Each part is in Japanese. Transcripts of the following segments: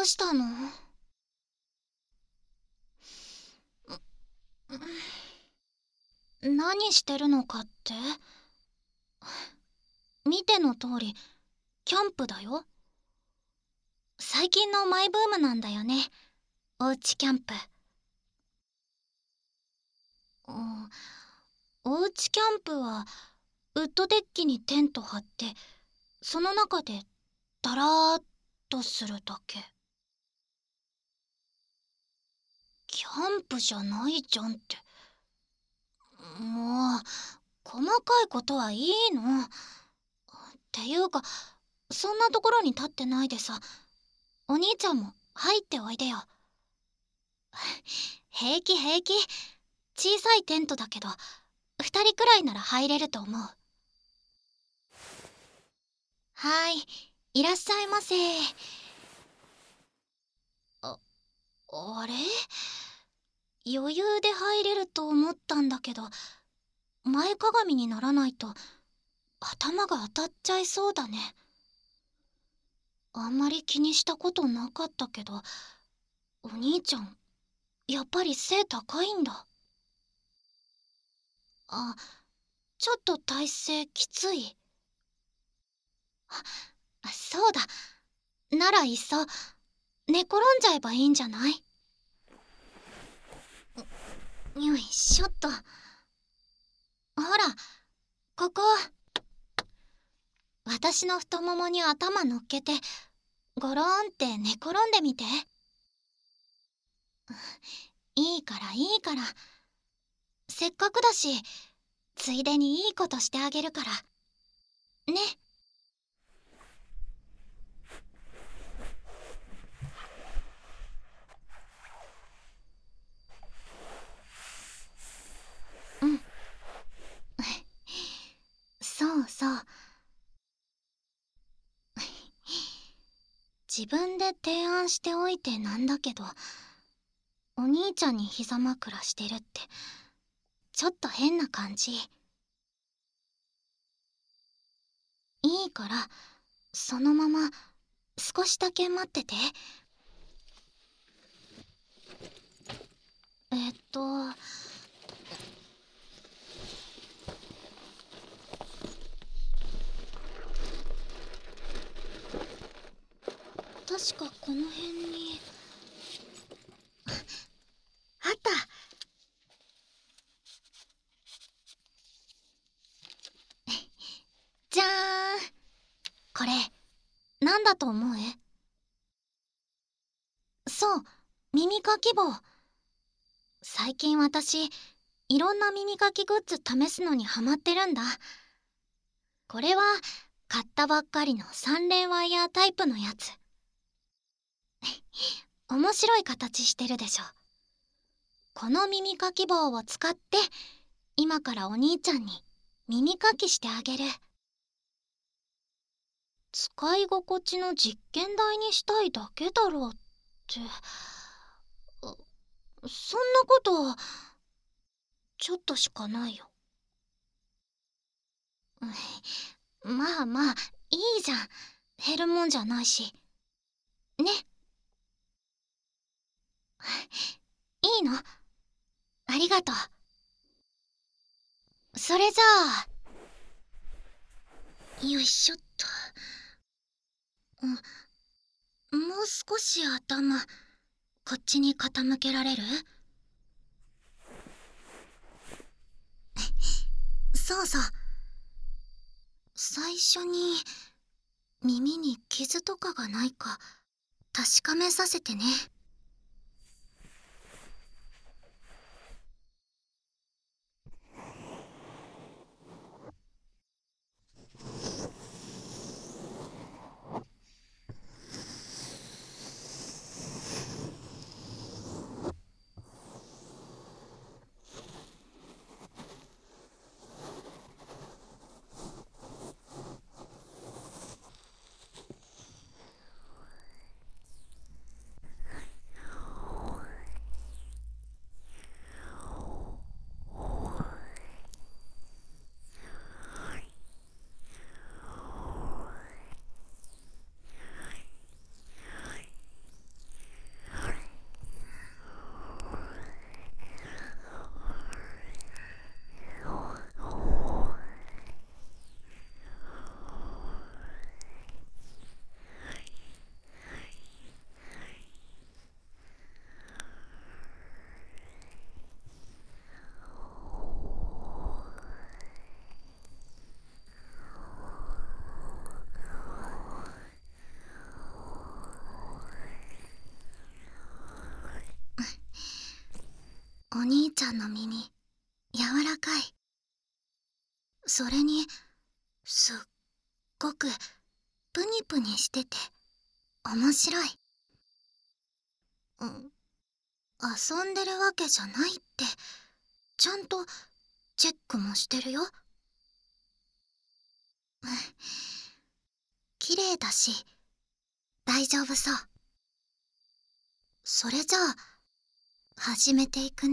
したの？何してるのかって？見ての通りキャンプだよ。最近のマイブームなんだよね、おうちキャンプ。うん、おうちキャンプはウッドデッキにテント張って、その中でダラーっとするだけ。キャンプじゃないじゃんって。もう細かいことはいいの。っていうか、そんなところに立ってないでさ、お兄ちゃんも入っておいでよ。平気平気、小さいテントだけど2人くらいなら入れると思う。はい、いらっしゃいませ。あ、あれ、余裕で入れると思ったんだけど、前かがみにならないと頭が当たっちゃいそうだね。あんまり気にしたことなかったけど、お兄ちゃんやっぱり背高いんだ。あ、ちょっと体勢きつい？そうだ、ならいっそ寝転んじゃえばいいんじゃない？よいしょっと。ほら、ここ、私の太ももに頭乗っけてゴローンって寝転んでみて。いいからいいから、せっかくだしついでにいいことしてあげるからね。うん、そうそう。自分で提案しておいてなんだけど、お兄ちゃんに膝枕してるってちょっと変な感じ。いいからそのまま少しだけ待ってて。えっと確かこの辺にあった。じゃーん。これなんだと思う？そう、耳かき棒。最近私いろんな耳かきグッズ試すのにハマってるんだ。これは買ったばっかりの3連ワイヤータイプのやつ。面白い形してるでしょ。この耳かき棒を使って今からお兄ちゃんに耳かきしてあげる。使い心地の実験台にしたいだけだろうって。そんなことちょっとしかないよ。まあまあいいじゃん、減るもんじゃないしね。いいの？ありがとう。それじゃあ、よいしょっと。もう少し頭こっちに傾けられる？そうそう。最初に耳に傷とかがないか確かめさせてね。 お兄ちゃんの耳柔らかい。それにすっごくプニプニしてて面白い。遊んでるわけじゃないって、ちゃんとチェックもしてるよ。綺麗だし大丈夫そう。それじゃあ始めていくね。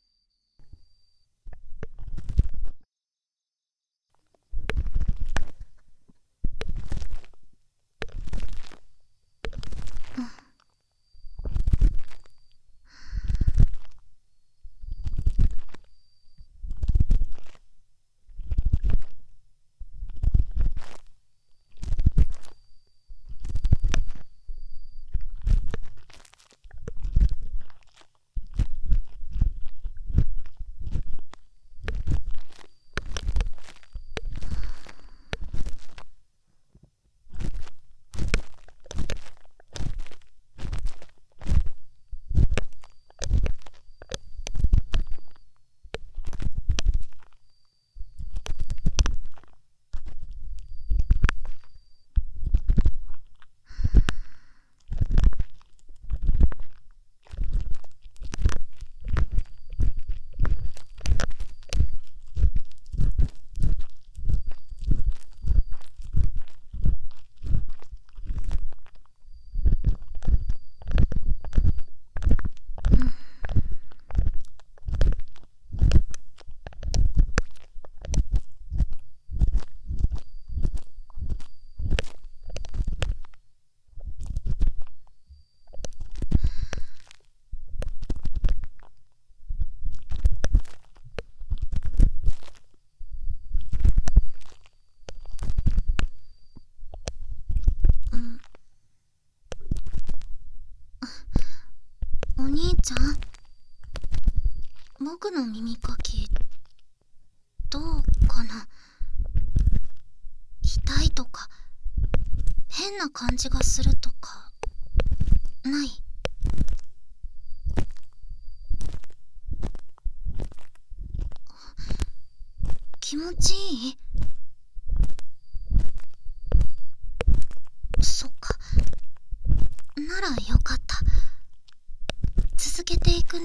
お兄ちゃん、僕の耳かきどうかな。痛いとか変な感じがするとかない？気持ちいい？そっか、ならよかった。続けていくね。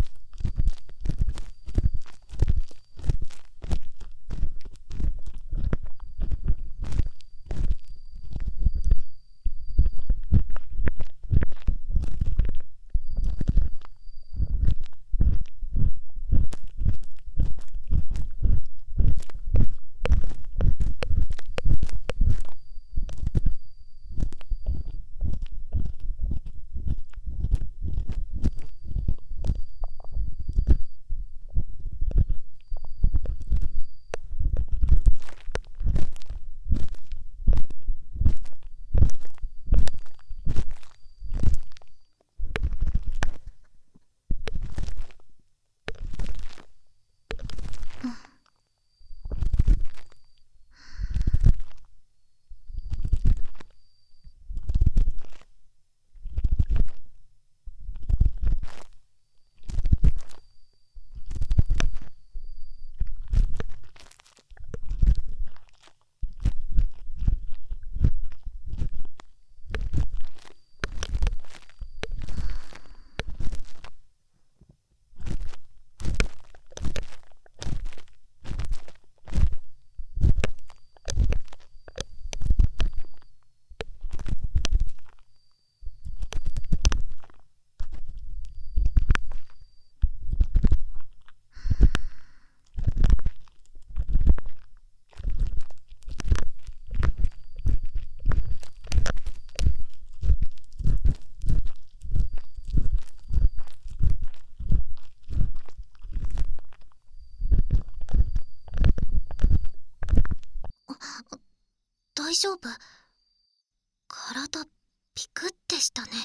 大丈夫？体ピクってしたね。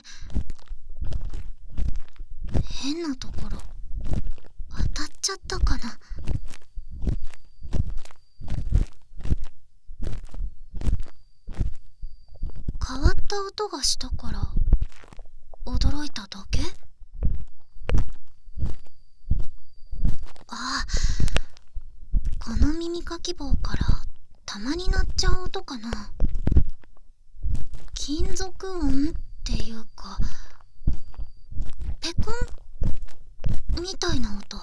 変なところ当たっちゃったかな。変わった音がしたから驚いただけ？ かき棒からたまに鳴っちゃう音かな。金属音っていうか、ペコンみたいな音。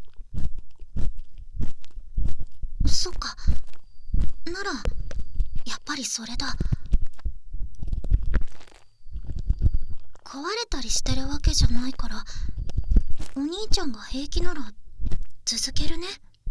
そっか、ならやっぱりそれだ。壊れたりしてるわけじゃないから、お兄ちゃんが平気なら続けるね。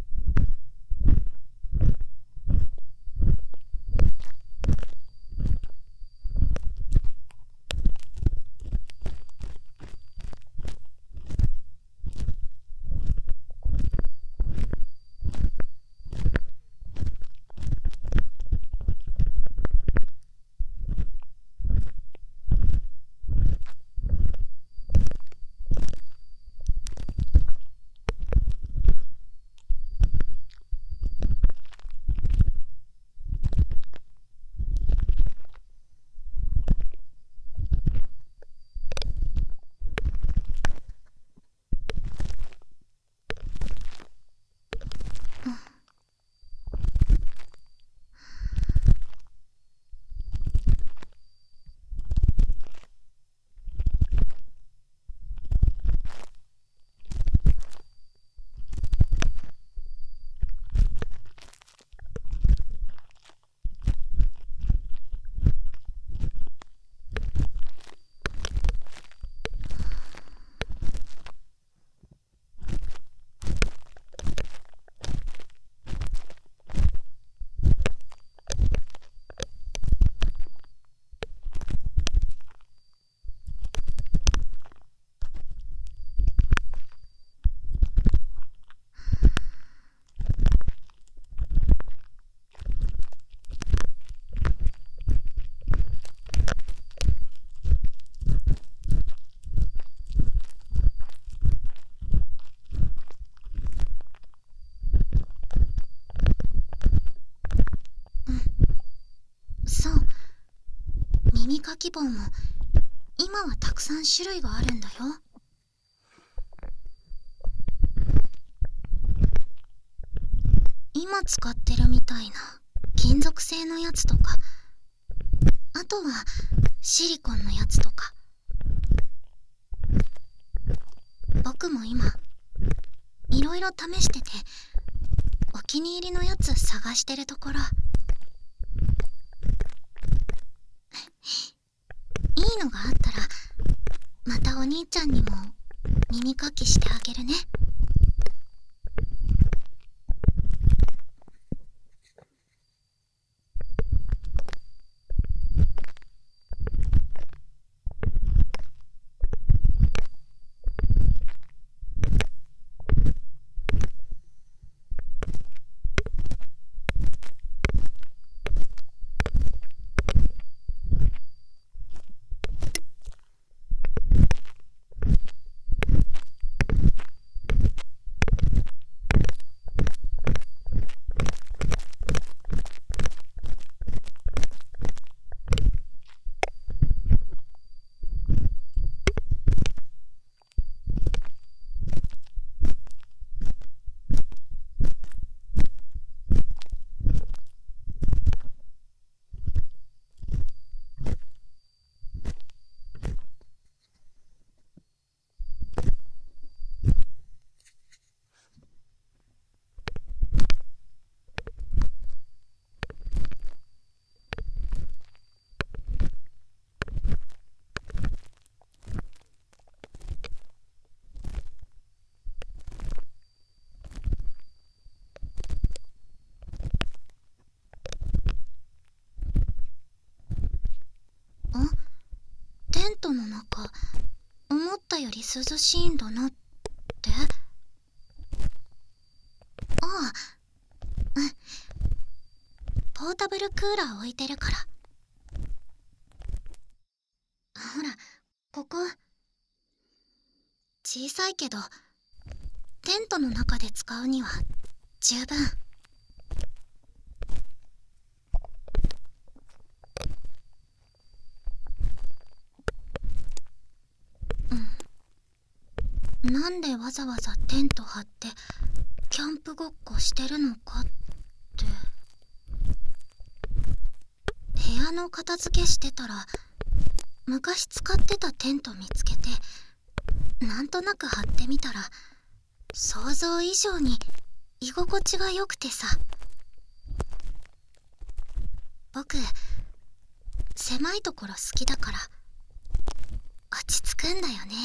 そう、耳かき棒も今はたくさん種類があるんだよ。今使ってるみたいな金属製のやつとか、あとはシリコンのやつとか。僕も今いろいろ試してて、お気に入りのやつ探してるところ。いいのがあったらまたお兄ちゃんにも耳かきしてあげるね。テントの中、思ったより涼しいんだなって。ああ、うん。ポータブルクーラー置いてるから。ほら、ここ小さいけどテントの中で使うには十分。なんでわざわざテント張ってキャンプごっこしてるのかっ部屋の片付けしてたら昔使ってたテント見つけて、なんとなく張ってみたら想像以上に居心地が良くてさ。僕狭いところ好きだから落ち着くんだよね。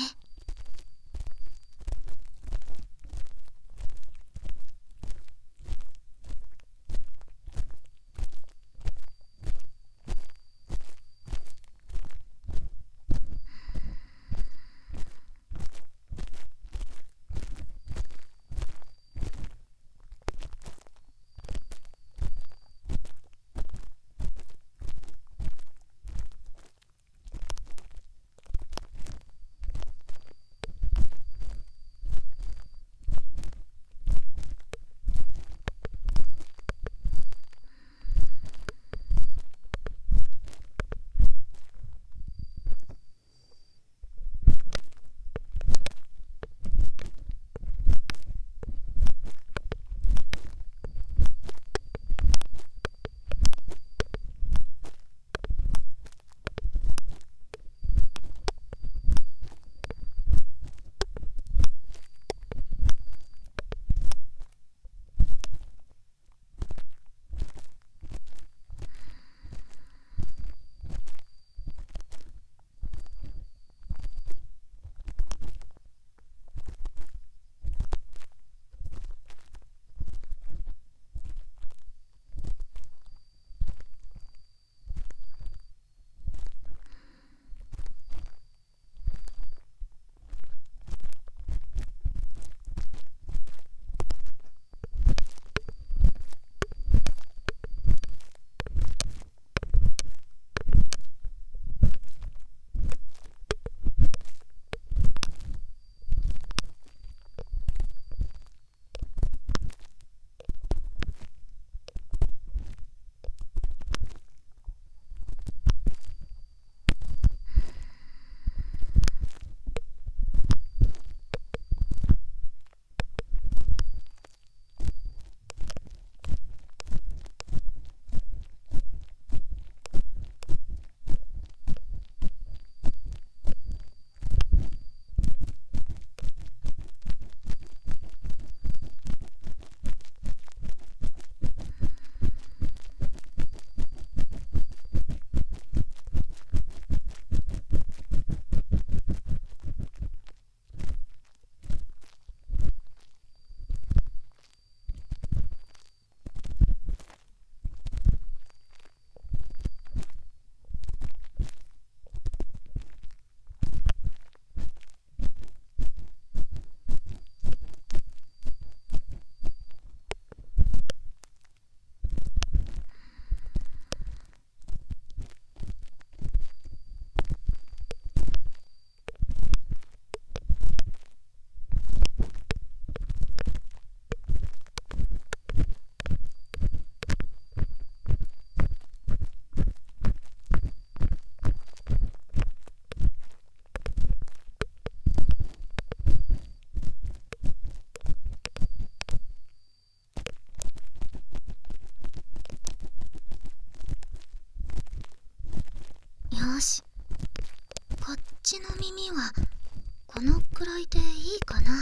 よし、こっちの耳はこのくらいでいいかな。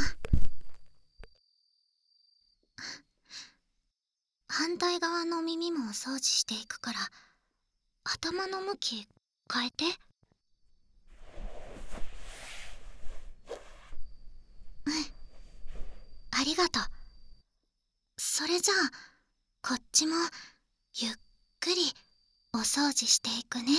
反対側の耳もお掃除していくから、頭の向き変えて。うん、ありがとう。それじゃあこっちもゆっくりお掃除していくね。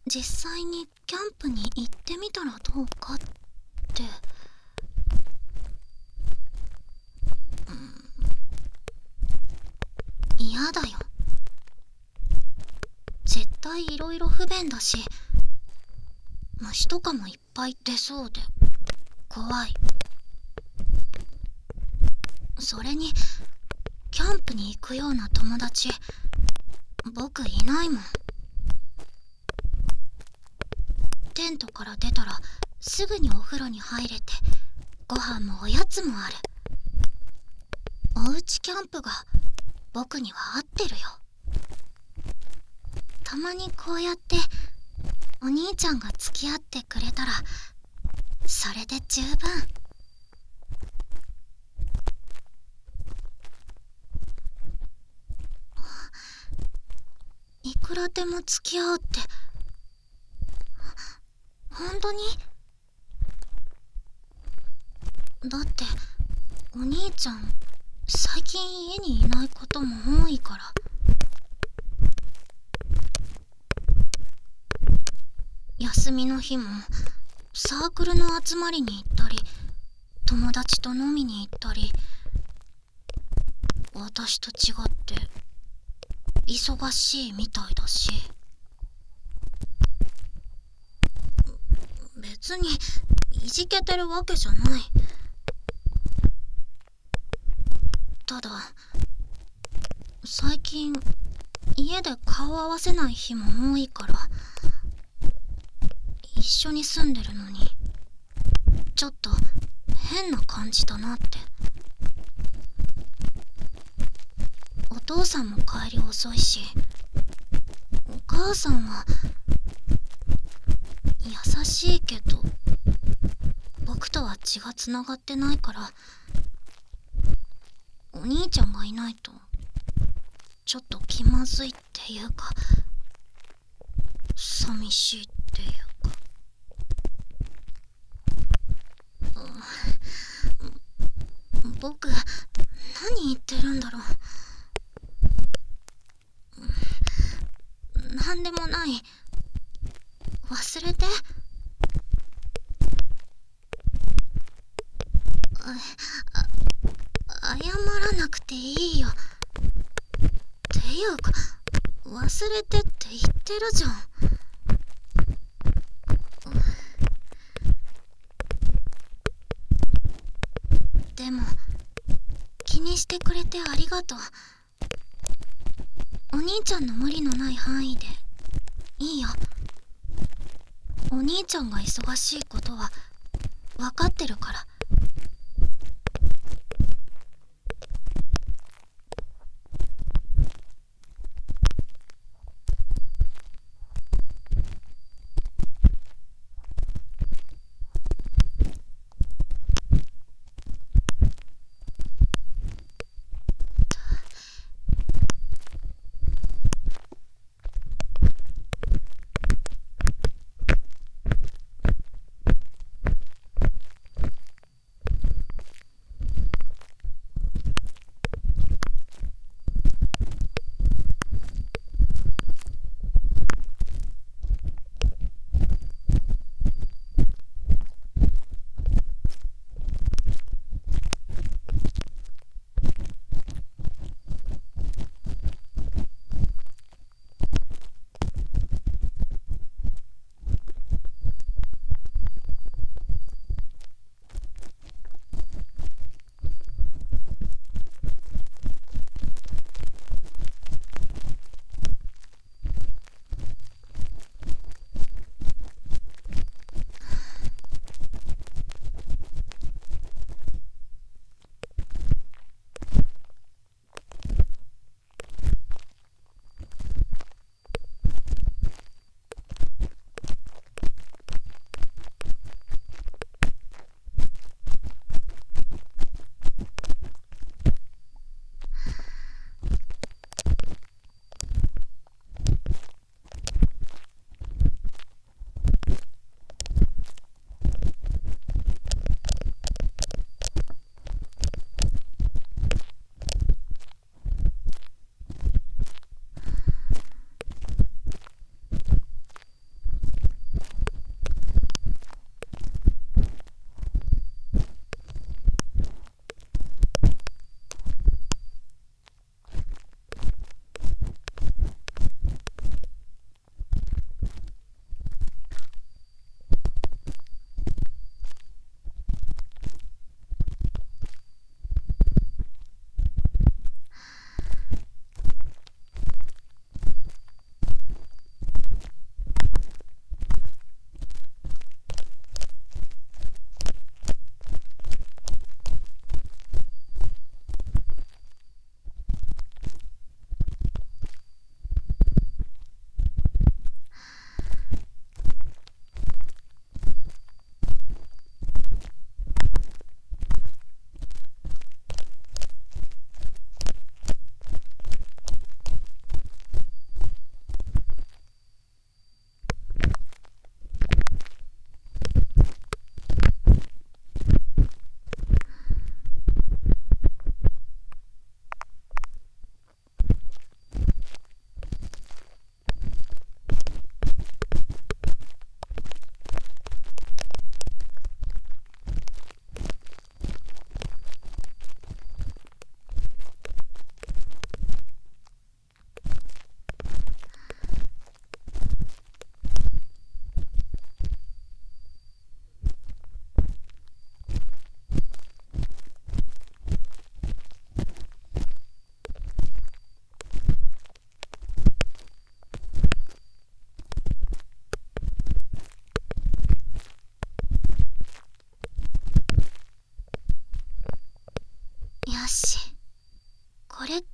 実際にキャンプに行ってみたらどうかって。嫌だよ。絶対いろいろ不便だし、虫とかもいっぱい出そうで怖い。それにキャンプに行くような友達僕いないもん。テントから出たらすぐにお風呂に入れて、ご飯もおやつもある。おうちキャンプが僕には合ってるよ。たまにこうやってお兄ちゃんが付き合ってくれたらそれで十分。いくらでも付き合おうって本当に？だってお兄ちゃん最近家にいないことも多いから。休みの日もサークルの集まりに行ったり、友達と飲みに行ったり。私と違って忙しいみたいだし。別にいじけてるわけじゃない。ただ最近家で顔合わせない日も多いから、一緒に住んでるのにちょっと変な感じだなって。お父さんも帰り遅いし、お母さんは優しいけど僕とは血がつながってないから、お兄ちゃんがいないとちょっと気まずいっていうか、寂しいっていうか。僕何言ってるんだろう。なんでもない。忘れて。謝らなくていいよ。っていうか忘れてって言ってるじゃん。でも気にしてくれてありがとう。お兄ちゃんの無理のない範囲でいいよ。お兄ちゃんが忙しいことは分かってるから。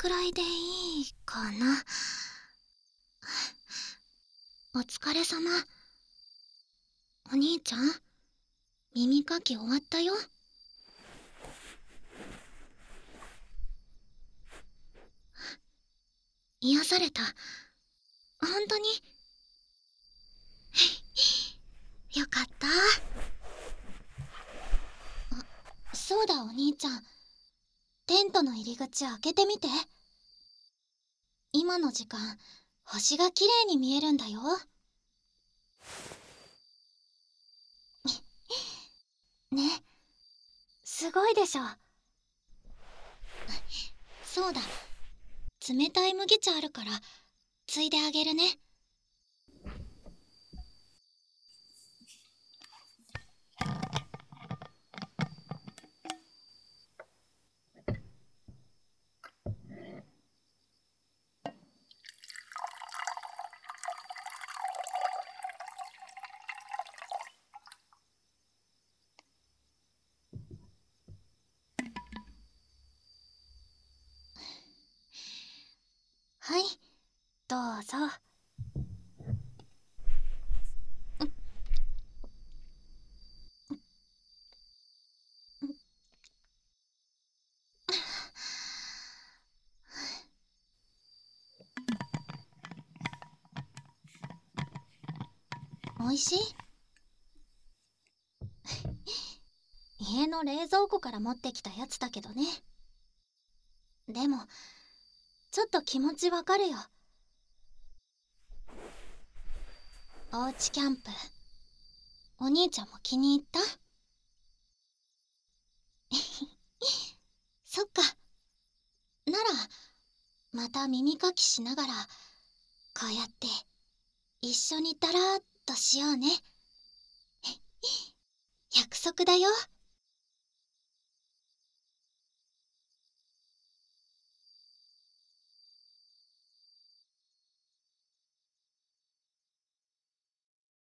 くらいでいいかな。お疲れ様。お兄ちゃん、耳かき終わったよ。癒された。本当によかった。そうだお兄ちゃん、テントの入り口開けてみて。今の時間星が綺麗に見えるんだよ。ね、すごいでしょ。そうだ、冷たい麦茶あるからついであげるね。はい、どうぞ。おいしい？家の冷蔵庫から持ってきたやつだけどね。でもちょっと気持ちわかるよ。おうちキャンプ、お兄ちゃんも気に入った？そっか。ならまた耳かきしながらこうやって一緒にだらーっとしようね。約束だよ。